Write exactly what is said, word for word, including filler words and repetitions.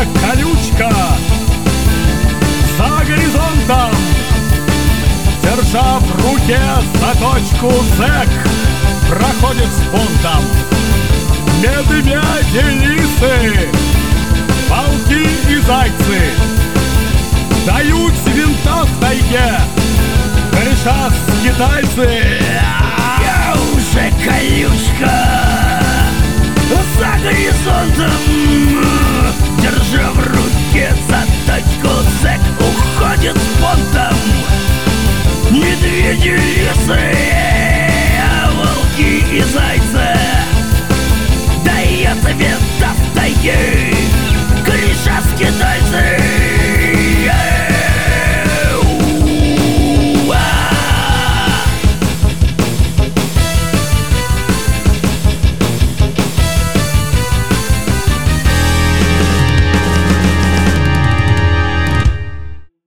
колючка за горизонтом, держа в руке заточку, зэк проходит с понтом. Медведи, лисы, волки и зайцы дают винта в тайге, кореша скитальцы. Я уже колючка за горизонтом, держа в руке заточку, зэк уходит с понтом. Медведи, лисы,